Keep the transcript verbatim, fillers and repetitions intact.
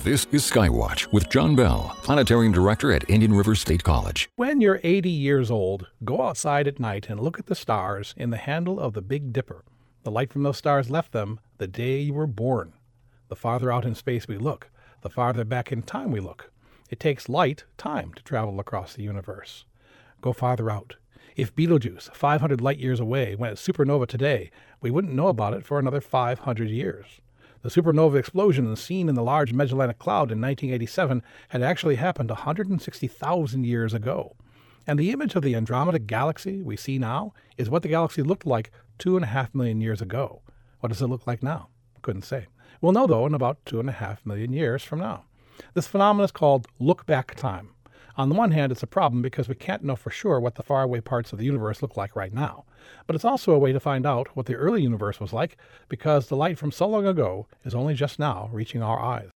This is Skywatch with John Bell, Planetarium Director at Indian River State College. When you're eighty years old, go outside at night and look at the stars in the handle of the Big Dipper. The light from those stars left them the day you were born. The farther out in space we look, the farther back in time we look. It takes light, time, to travel across the universe. Go farther out. If Betelgeuse, five hundred light-years away, went supernova today, we wouldn't know about it for another five hundred years. The supernova explosion seen in the Large Magellanic Cloud in nineteen eighty-seven had actually happened one hundred sixty thousand years ago. And the image of the Andromeda Galaxy we see now is what the galaxy looked like two and a half million years ago. What does it look like now? Couldn't say. We'll know, though, in about two and a half million years from now. This phenomenon is called look-back time. On the one hand, it's a problem because we can't know for sure what the faraway parts of the universe look like right now. But it's also a way to find out what the early universe was like because the light from so long ago is only just now reaching our eyes.